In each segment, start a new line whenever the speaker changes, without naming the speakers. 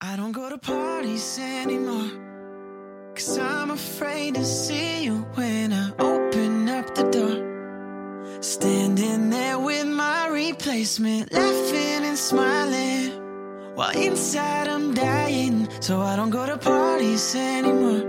I don't go to parties anymore, 'cause I'm afraid to see you when I open up the door. Standing there with my replacement, laughing and smiling, while inside I'm dying, so I don't go to parties anymore.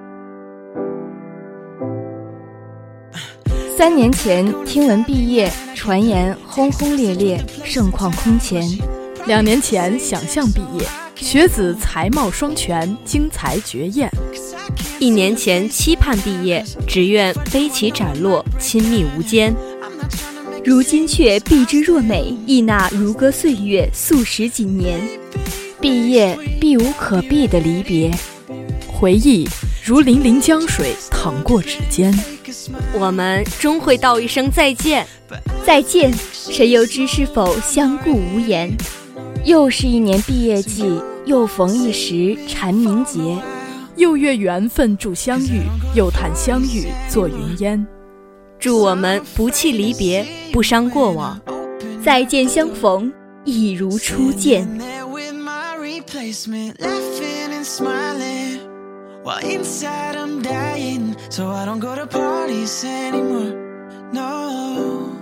3年前听闻毕业，传言轰轰烈烈，盛况空前。
2年前想象毕业，学子才貌双全，精彩绝艳。
1年前期盼毕业，只愿飞起斩落，亲密无间。
如今却避之若美，忆那如歌岁月，素食几年。
毕业避无可避的离别，
回忆如粼粼江水淌过指尖。
我们终会道一声再见。
再见，谁又知是否相顾无言。
又是1年毕业季，又逢一时蝉鸣节。
又月缘分助相遇，又叹相遇作云烟。
祝我们不弃离别，不伤过往。
再见相逢，一如初见。
While inside I'm dying, so I don't go to parties anymore. No.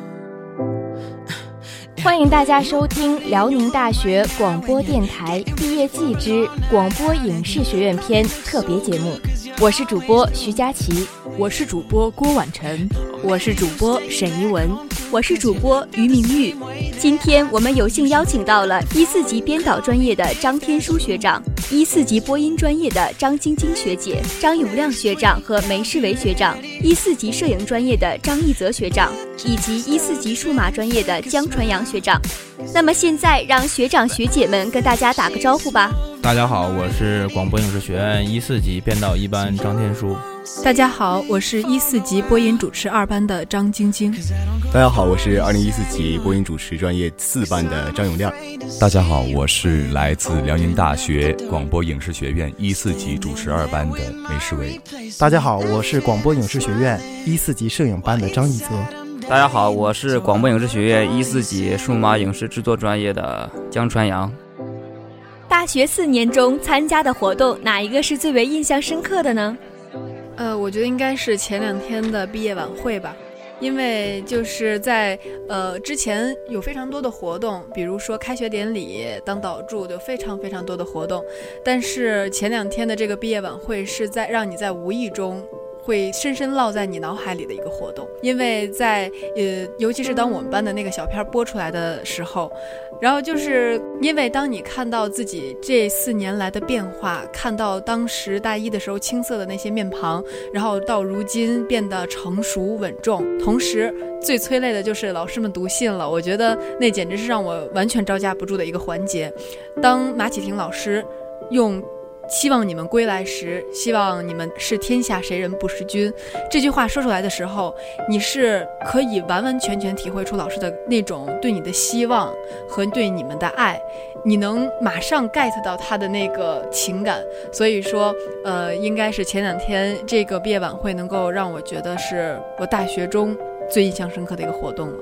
欢迎大家收听辽宁大学广播电台毕业季之广播影视学院篇特别节目，我是主播徐佳琪，
我是主播郭婉晨，
我是主播沈怡文，
我是主播于明玉。今天我们有幸邀请到了14级编导专业的张天舒学长，14级播音专业的张晶晶学姐、张永亮学长和梅世维学长，14级摄影专业的张一泽学长，以及14级数码专业的江传阳学长。那么现在让学长学姐们跟大家打个招呼吧。
大家好，我是广播影视学院14级编导1班张天舒。
大家好，我是14级播音主持2班的张晶晶。
大家好，我是2014级播音主持专业4班的张永亮。
大家好，我是来自辽宁大学广播影视学院14级主持2班的梅世维。
大家好，我是广播影视学院14级摄影班的张一泽。
大家好，我是广播影视学院14级数码影视制作专业的江传阳。
大学4年中参加的活动，哪一个是最为印象深刻的呢？
我觉得应该是前2天的毕业晚会吧，因为就是在之前有非常多的活动，比如说开学典礼、当导助，有非常非常多的活动，但是前2天的这个毕业晚会是在让你在无意中会深深烙在你脑海里的一个活动，因为在尤其是当我们班的那个小片播出来的时候，然后就是因为当你看到自己这4年来的变化，看到当时大1的时候青涩的那些面庞，然后到如今变得成熟稳重，同时最催泪的就是老师们读信了，我觉得那简直是让我完全招架不住的一个环节。当马启婷老师用希望你们归来时，希望你们是天下谁人不识君，这句话说出来的时候，你是可以完完全全体会出老师的那种对你的希望和对你们的爱，你能马上 get 到他的那个情感。所以说应该是前2天这个毕业晚会能够让我觉得是我大学中最印象深刻的一个活动了。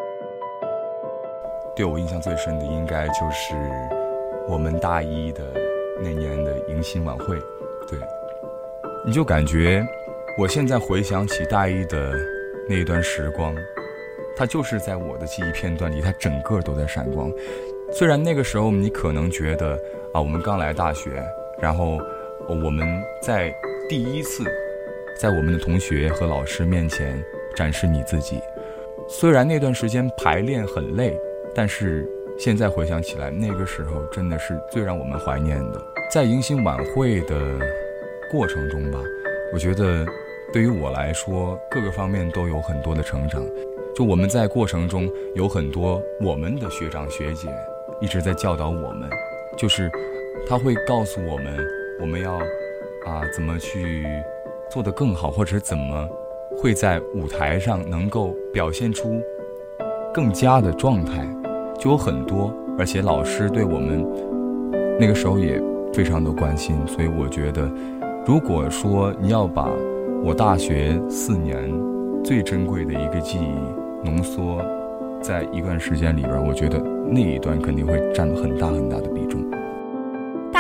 对我印象最深的应该就是我们大1的那年的迎新晚会。对，你就感觉我现在回想起大1的那一段时光，它就是在我的记忆片段里，它整个都在闪光。虽然那个时候你可能觉得我们刚来大学，然后我们在第1次在我们的同学和老师面前展示你自己，虽然那段时间排练很累，但是现在回想起来，那个时候真的是最让我们怀念的。在迎新晚会的过程中吧，我觉得对于我来说，各个方面都有很多的成长。就我们在过程中有很多我们的学长学姐一直在教导我们，就是他会告诉我们，我们要怎么去做得更好，或者怎么会在舞台上能够表现出更佳的状态，就有很多。而且老师对我们那个时候也非常的关心，所以我觉得如果说你要把我大学4年最珍贵的一个记忆浓缩在一段时间里边，我觉得那一段肯定会占很大很大的比重。
大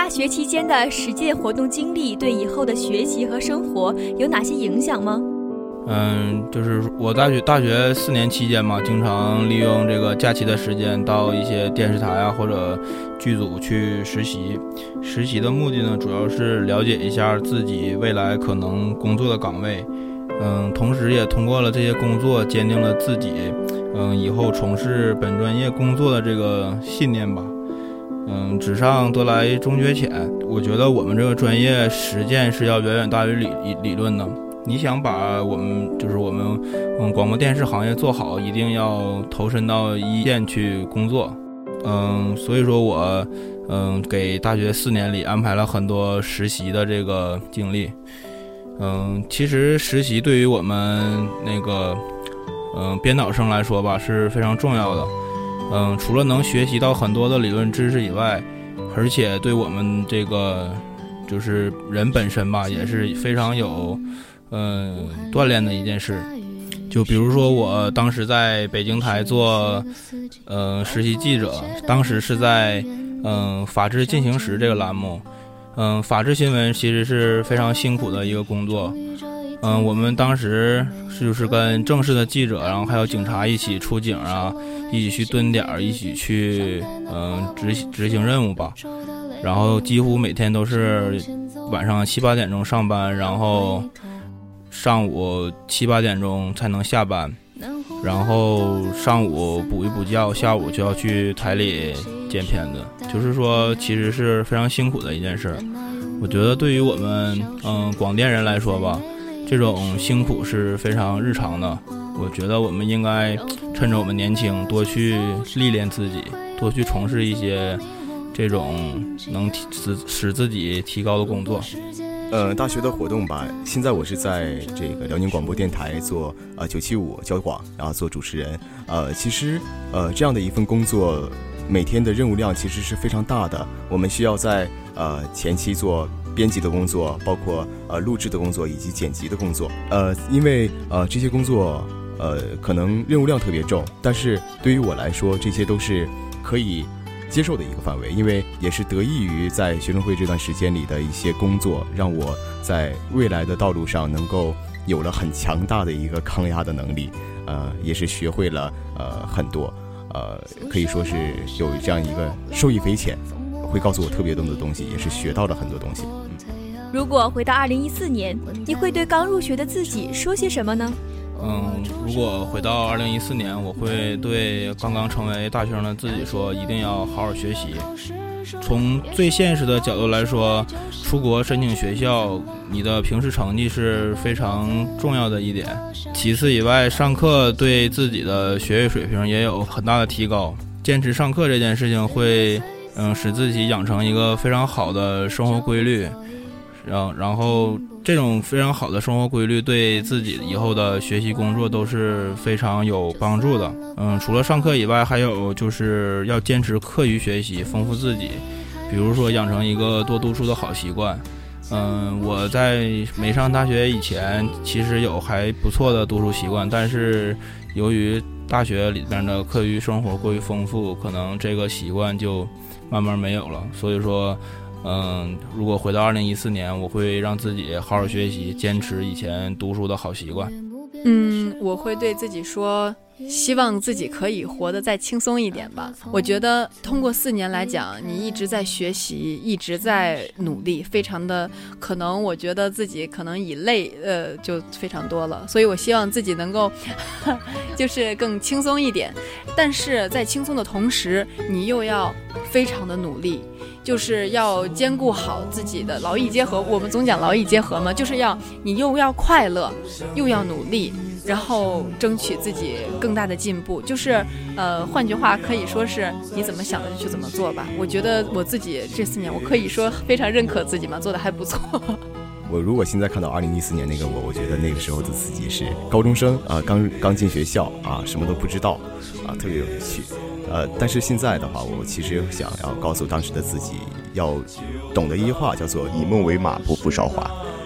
大学期间的实践活动经历对以后的学习和生活有哪些影响吗？
就是我大学4年期间嘛，经常利用这个假期的时间到一些电视台啊或者剧组去实习。实习的目的呢，主要是了解一下自己未来可能工作的岗位，同时也通过了这些工作，坚定了自己以后从事本专业工作的这个信念吧。纸上得来终觉浅，我觉得我们这个专业实践是要远远大于理论的。你想把我们广播电视行业做好，一定要投身到一线去工作。所以说我给大学4年里安排了很多实习的这个经历。其实实习对于我们那个编导生来说吧是非常重要的。除了能学习到很多的理论知识以外，而且对我们这个就是人本身吧也是非常有锻炼的一件事。就比如说我当时在北京台做实习记者，当时是在法治进行时这个栏目。法治新闻其实是非常辛苦的一个工作。我们当时就是跟正式的记者，然后还有警察一起出警啊，一起去蹲点，一起去执行任务吧。然后几乎每天都是晚上7、8点钟上班，然后上午7、8点钟才能下班，然后上午补一补觉，下午就要去台里剪片子。就是说其实是非常辛苦的一件事。我觉得对于我们广电人来说吧，这种辛苦是非常日常的。我觉得我们应该趁着我们年轻多去历练自己，多去从事一些这种能使自己提高的工作。
大学的活动吧，现在我是在这个辽宁广播电台做975交广，然后做主持人。其实这样的一份工作，每天的任务量其实是非常大的。我们需要在前期做编辑的工作，包括录制的工作以及剪辑的工作。因为这些工作可能任务量特别重，但是对于我来说，这些都是可以接受的一个范围，因为也是得益于在学生会这段时间里的一些工作，让我在未来的道路上能够有了很强大的一个抗压的能力。也是学会了很多，可以说是有这样一个受益匪浅，会告诉我特别多的东西，也是学到了很多东西。
如果回到2014年，你会对刚入学的自己说些什么呢？
如果回到2014年，我会对刚刚成为大学生的自己说，一定要好好学习。从最现实的角度来说，出国申请学校，你的平时成绩是非常重要的一点。其次以外，上课对自己的学业水平也有很大的提高。坚持上课这件事情会使自己养成一个非常好的生活规律，然后这种非常好的生活规律对自己以后的学习工作都是非常有帮助的。除了上课以外，还有就是要坚持课余学习，丰富自己，比如说养成一个多读书的好习惯。我在没上大学以前其实有还不错的读书习惯，但是由于大学里边的课余生活过于丰富，可能这个习惯就慢慢没有了。所以说如果回到2014年，我会让自己好好学习，坚持以前读书的好习惯。
我会对自己说，希望自己可以活得再轻松一点吧。我觉得通过4年来讲，你一直在学习，一直在努力，非常的可能我觉得自己可能以累就非常多了，所以我希望自己能够就是更轻松一点。但是在轻松的同时，你又要非常的努力，就是要兼顾好自己的劳逸结合。我们总讲劳逸结合嘛，就是你又要快乐，又要努力，然后争取自己更大的进步。就是换句话可以说是你怎么想的就去怎么做吧。我觉得我自己这4年，我可以说非常认可自己嘛，做的还不错。
我如果现在看到2014年那个我觉得那个时候的自己是高中生啊，刚进学校啊，什么都不知道啊，特别有趣。但是现在的话，我其实想要告诉当时的自己，要懂得一句话，叫做以梦为马，不负韶华。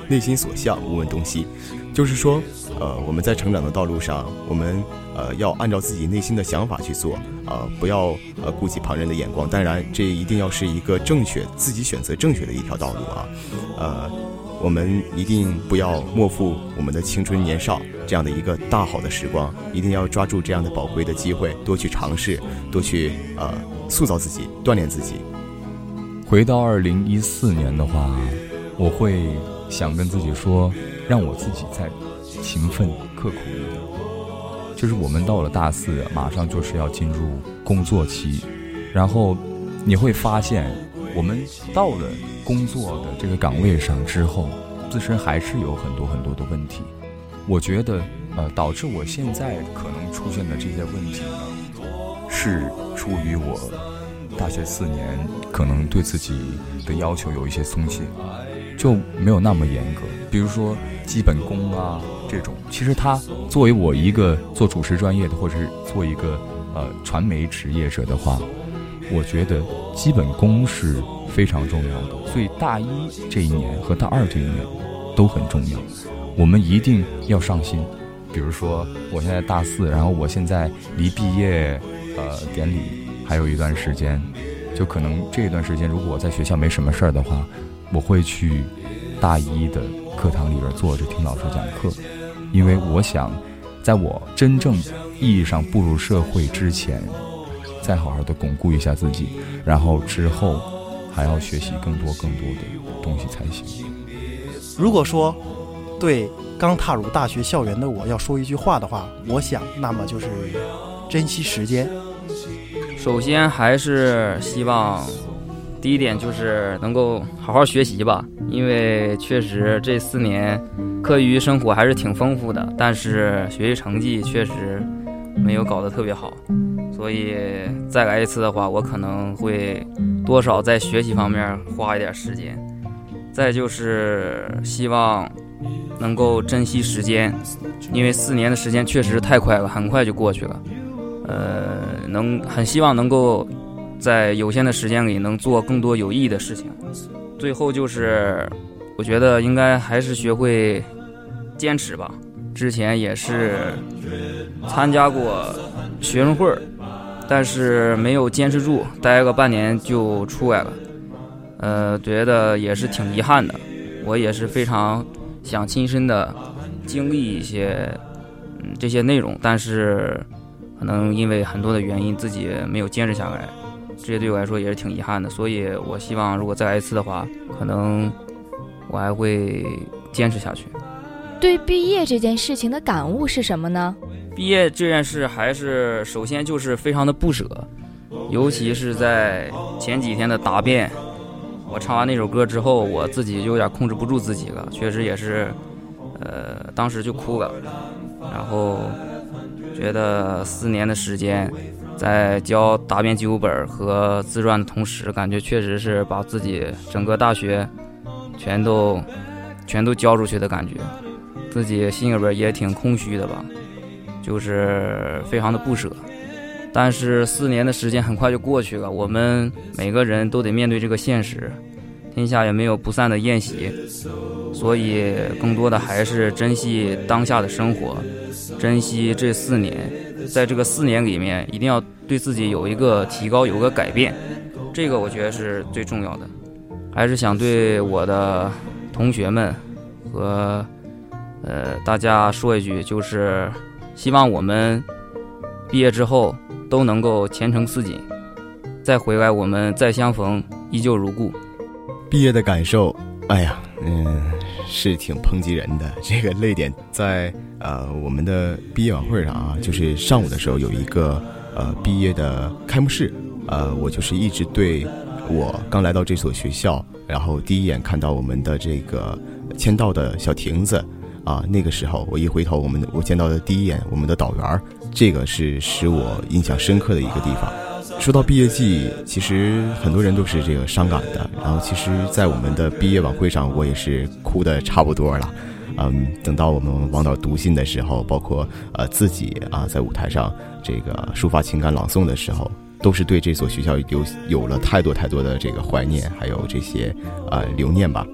内心所向，勿问东西。就是说我们在成长的道路上，我们要按照自己内心的想法去做，不要顾及旁人的眼光。当然这一定要是一个正确，自己选择正确的一条道路啊。我们一定不要莫负我们的青春年少这样的一个大好的时光，一定要抓住这样的宝贵的机会，多去尝试，多去塑造自己，锻炼自己。
回到2014年的话，我会想跟自己说，让我自己再勤奋刻苦一点。就是我们到了大4，马上就是要进入工作期，然后你会发现我们到了工作的这个岗位上之后，自身还是有很多很多的问题。我觉得导致我现在可能出现的这些问题呢，是出于我大学4年可能对自己的要求有一些松懈，就没有那么严格。比如说基本功啊这种，其实它作为我一个做主持专业的，或者是做一个传媒职业者的话，我觉得基本功是非常重要的。所以大1这一年和大2这一年都很重要，我们一定要上心。比如说我现在大4，然后我现在离毕业典礼还有一段时间，就可能这一段时间如果我在学校没什么事儿的话，我会去大1的课堂里边坐着听老师讲课。因为我想在我真正意义上步入社会之前，再好好的巩固一下自己，然后之后还要学习更多的东西才行。
如果说对刚踏入大学校园的我要说一句话的话，我想那么就是珍惜时间。
首先还是希望第一点就是能够好好学习吧，因为确实这4年课余生活还是挺丰富的，但是学习成绩确实没有搞得特别好，所以再来一次的话，我可能会多少在学习方面花一点时间。再就是希望能够珍惜时间，因为4年的时间确实太快了，很快就过去了。很希望能够在有限的时间里能做更多有意义的事情。最后就是我觉得应该还是学会坚持吧。之前也是参加过学生会，但是没有坚持住，待个半年就出来了。觉得也是挺遗憾的。我也是非常想亲身的经历一些这些内容，但是可能因为很多的原因自己没有坚持下来，这些对我来说也是挺遗憾的。所以我希望如果再来一次的话，可能我还会坚持下去。
对毕业这件事情的感悟是什么呢？
毕业这件事还是首先就是非常的不舍，尤其是在前几天的答辩，我唱完那首歌之后，我自己就有点控制不住自己了，确实也是当时就哭了。然后觉得4年的时间在交答辩记录本和自传的同时，感觉确实是把自己整个大学全都交出去的感觉，自己心里边也挺空虚的吧，就是非常的不舍。但是4年的时间很快就过去了，我们每个人都得面对这个现实，天下也没有不散的宴席，所以更多的还是珍惜当下的生活，珍惜这4年。在这个4年里面一定要对自己有一个提高，有个改变，这个我觉得是最重要的。还是想对我的同学们和大家说一句，就是希望我们毕业之后都能够前程似锦，再回来我们再相逢依旧如故。
毕业的感受，哎呀，是挺抨击人的。这个泪点在我们的毕业晚会上啊，就是上午的时候有一个毕业的开幕式，我就是一直对我刚来到这所学校，然后第一眼看到我们的这个签到的小亭子啊，那个时候我一回头，我见到的第一眼我们的导员，这个是使我印象深刻的一个地方。说到毕业季，其实很多人都是这个伤感的，然后其实在我们的毕业晚会上，我也是哭得差不多了。等到我们往导读信的时候，包括自己在舞台上这个抒发情感朗诵的时候，都是对这所学校有了太多的这个怀念，还有这些留念吧。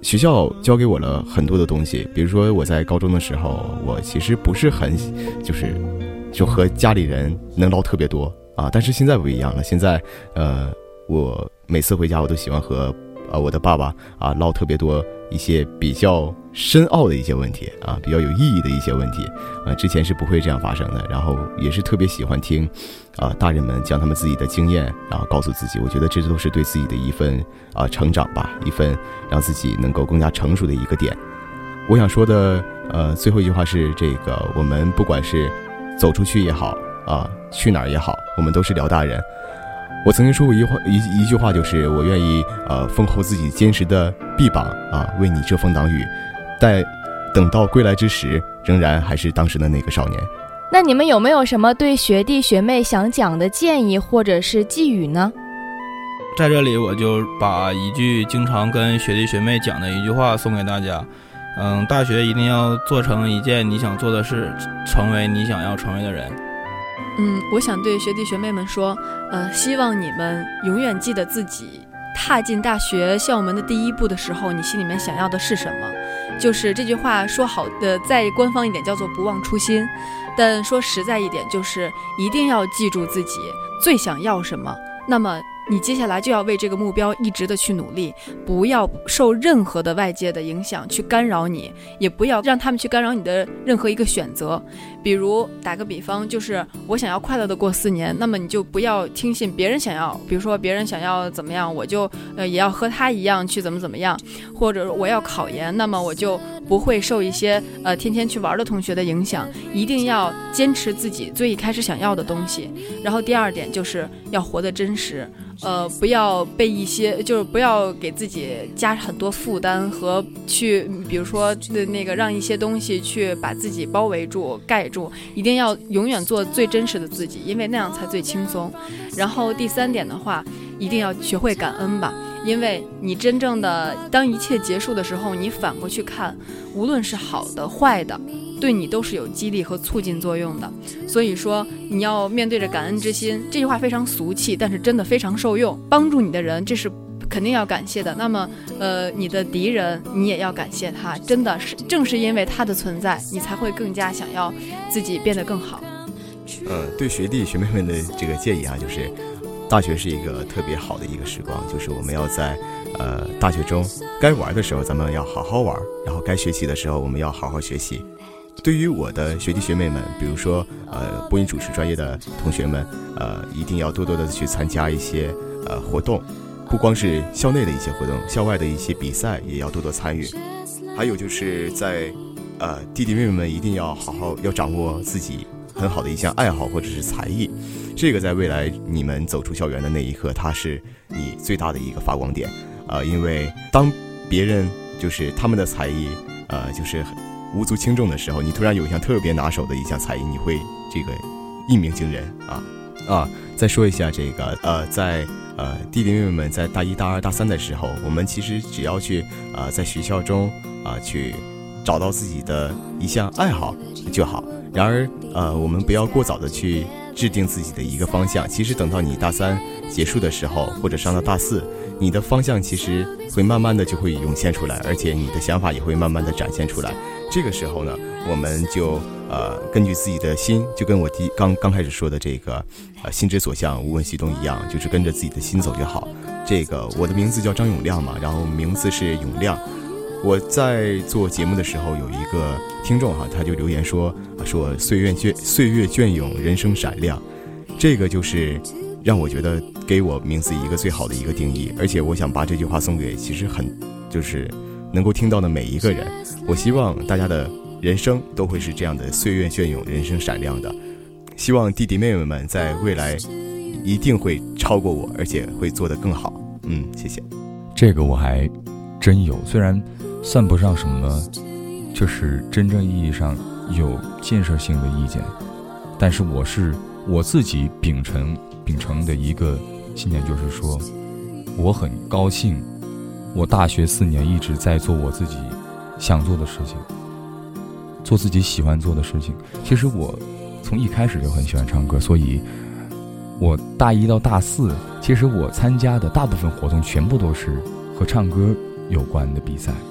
学校教给我了很多的东西，比如说我在高中的时候，我其实不是很就和家里人能唠特别多啊，但是现在不一样了。现在我每次回家我都喜欢和我的爸爸啊唠特别多一些比较深奥的一些问题啊，比较有意义的一些问题啊，之前是不会这样发生的。然后也是特别喜欢听大人们讲他们自己的经验，然后告诉自己，我觉得这都是对自己的一份成长吧，一份让自己能够更加成熟的一个点。我想说的最后一句话是这个，我们不管是走出去也好去哪儿也好，我们都是辽大人。我曾经说过一句话，就是我愿意奉候自己坚实的臂膀为你遮风挡雨，但等到归来之时，仍然还是当时的那个少年。
那你们有没有什么对学弟学妹想讲的建议或者是寄语呢？
在这里我就把一句经常跟学弟学妹讲的一句话送给大家，大学一定要做成一件你想做的事，成为你想要成为的人。
我想对学弟学妹们说，希望你们永远记得自己踏进大学校门的第一步的时候，你心里面想要的是什么。就是这句话说好的再官方一点叫做不忘初心，但说实在一点，就是一定要记住自己最想要什么，那么你接下来就要为这个目标一直的去努力，不要受任何的外界的影响去干扰你，也不要让他们去干扰你的任何一个选择。比如打个比方，就是我想要快乐的过4年，那么你就不要听信别人想要，比如说别人想要怎么样，我就也要和他一样去怎么样，或者我要考研，那么我就不会受一些天天去玩的同学的影响，一定要坚持自己最一开始想要的东西。然后第二点就是要活得真实，不要被一些，就是不要给自己加很多负担和去，比如说那个让一些东西去把自己包围住盖住，一定要永远做最真实的自己，因为那样才最轻松。然后第3点的话，一定要学会感恩吧，因为你真正的当一切结束的时候，你反过去看，无论是好的坏的，对你都是有激励和促进作用的。所以说你要面对着感恩之心，这句话非常俗气，但是真的非常受用。帮助你的人，这是肯定要感谢的，那么你的敌人你也要感谢他，真的是正是因为他的存在，你才会更加想要自己变得更好。
对学弟学妹们的这个建议就是大学是一个特别好的一个时光，就是我们要在大学中该玩的时候咱们要好好玩，然后该学习的时候我们要好好学习。对于我的学弟学妹们，比如说播音主持专业的同学们，一定要多多的去参加一些活动，不光是校内的一些活动，校外的一些比赛也要多多参与。还有就是在弟弟妹妹们一定要要掌握自己很好的一项爱好或者是才艺，这个在未来你们走出校园的那一刻，它是你最大的一个发光点因为当别人就是他们的才艺就是无足轻重的时候，你突然有一项特别拿手的一项才艺，你会这个一鸣惊人再说一下这个在弟弟妹妹们在大1、大2、大3的时候，我们其实只要去在学校中去找到自己的一项爱好就好。然而我们不要过早的去制定自己的一个方向，其实等到你大3结束的时候，或者上到大4，你的方向其实会慢慢的就会涌现出来，而且你的想法也会慢慢的展现出来。这个时候呢，我们就根据自己的心，就跟我刚开始说的这个心之所向无问西东一样，就是跟着自己的心走就好。这个我的名字叫张永亮嘛，然后名字是永亮。我在做节目的时候，有一个听众他就留言说岁月隽永，人生闪亮。这个就是让我觉得给我名字一个最好的一个定义，而且我想把这句话送给其实就是能够听到的每一个人。我希望大家的人生都会是这样的岁月隽永，人生闪亮的。希望弟弟妹妹们在未来一定会超过我，而且会做得更好。谢谢。
这个我还真有，虽然算不上什么就是真正意义上有建设性的意见，但是我自己秉承的一个信念，就是说我很高兴我大学4年一直在做我自己想做的事情，做自己喜欢做的事情。其实我从一开始就很喜欢唱歌，所以我大1到大4，其实我参加的大部分活动全部都是和唱歌有关的比赛。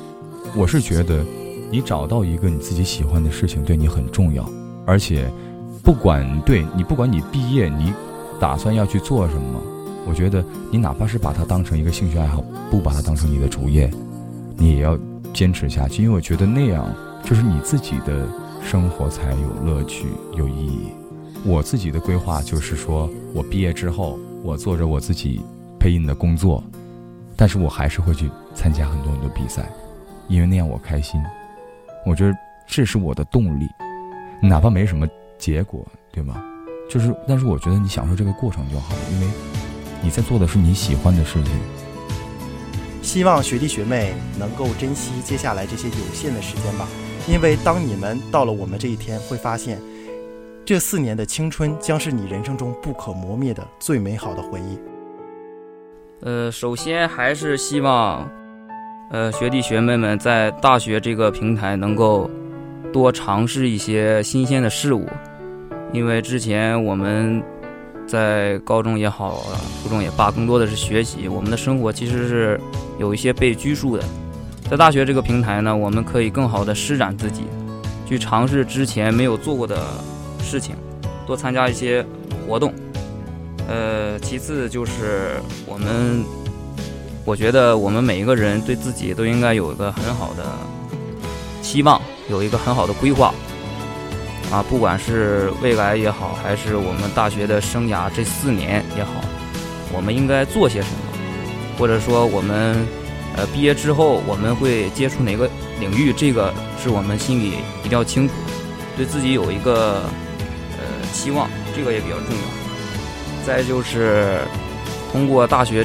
我是觉得你找到一个你自己喜欢的事情对你很重要，而且不管你毕业你打算要去做什么，我觉得你哪怕是把它当成一个兴趣爱好，不把它当成你的主业，你也要坚持下去，因为我觉得那样就是你自己的生活才有乐趣有意义。我自己的规划就是说，我毕业之后我做着我自己配音的工作，但是我还是会去参加很多比赛，因为那样我开心。我觉得这是我的动力，哪怕没什么结果，对吗？但是我觉得你享受这个过程就好，因为你在做的是你喜欢的事情。
希望学弟学妹能够珍惜接下来这些有限的时间吧，因为当你们到了我们这一天，会发现这4年的青春将是你人生中不可磨灭的最美好的回忆。
首先还是希望学弟学妹们在大学这个平台能够多尝试一些新鲜的事物，因为之前我们在高中也好，初中也罢，更多的是学习，我们的生活其实是有一些被拘束的。在大学这个平台呢，我们可以更好的施展自己，去尝试之前没有做过的事情，多参加一些活动。其次就是我觉得我们每一个人对自己都应该有一个很好的期望，有一个很好的规划啊，不管是未来也好，还是我们大学的生涯这4年也好，我们应该做些什么，或者说我们毕业之后我们会接触哪个领域，这个是我们心里一定要清楚，对自己有一个期望，这个也比较重要。再就是通过大学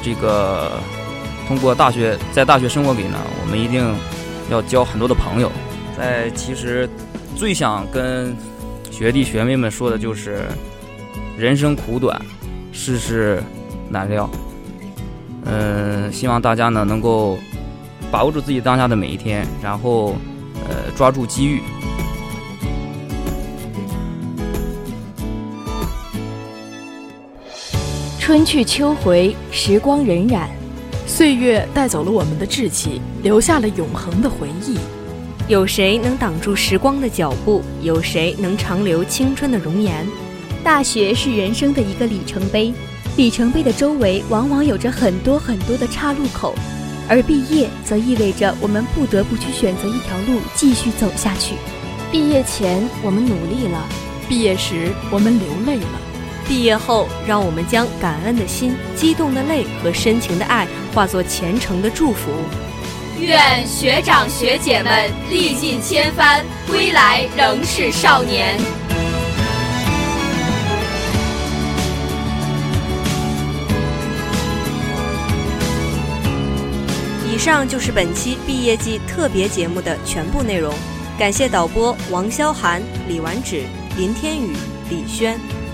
在大学生活里呢，我们一定要交很多的朋友。其实最想跟学弟学妹们说的就是人生苦短，世事难料。希望大家呢能够把握住自己当下的每一天，然后抓住机遇。
春去秋回，时光荏苒，
岁月带走了我们的志气，留下了永恒的回忆。
有谁能挡住时光的脚步？有谁能长留青春的容颜？
大学是人生的一个里程碑，里程碑的周围往往有着很多很多的岔路口，而毕业则意味着我们不得不去选择一条路继续走下去。
毕业前我们努力了，
毕业时我们流泪了，
毕业后让我们将感恩的心、激动的泪和深情的爱化作虔诚的祝福。
愿学长学姐们历尽千帆，归来仍是少年。
以上就是本期毕业季特别节目的全部内容，感谢导播王潇涵、李婉芷、林天宇、李轩。